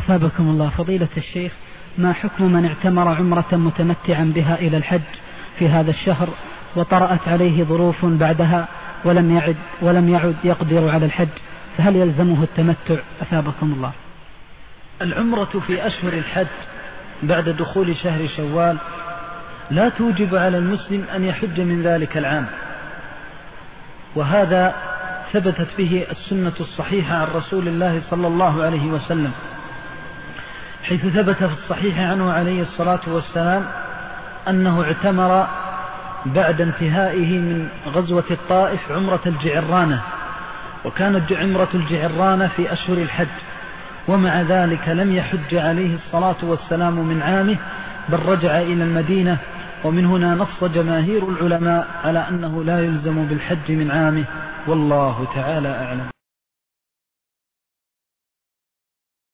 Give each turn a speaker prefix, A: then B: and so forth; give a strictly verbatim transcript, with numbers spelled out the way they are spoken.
A: أثابكم الله فضيلة الشيخ، ما حكم من اعتمر عمرة متمتعا بها إلى الحج في هذا الشهر وطرأت عليه ظروف بعدها ولم يعد ولم يعد يقدر على الحج، فهل يلزمه التمتع؟ أثابكم الله.
B: العمرة في أشهر الحج بعد دخول شهر شوال لا توجب على المسلم أن يحج من ذلك العام، وهذا ثبتت به السنة الصحيحة عن رسول الله صلى الله عليه وسلم، حيث ثبت في الصحيح عنه عليه الصلاة والسلام أنه اعتمر بعد انتهائه من غزوة الطائف عمرة الجعرانة، وكانت عمرة الجعرانة في أشهر الحج، ومع ذلك لم يحج عليه الصلاة والسلام من عامه، بل رجع إلى المدينة. ومن هنا نص جماهير العلماء على أنه لا يلزم بالحج من عامه، والله تعالى أعلم.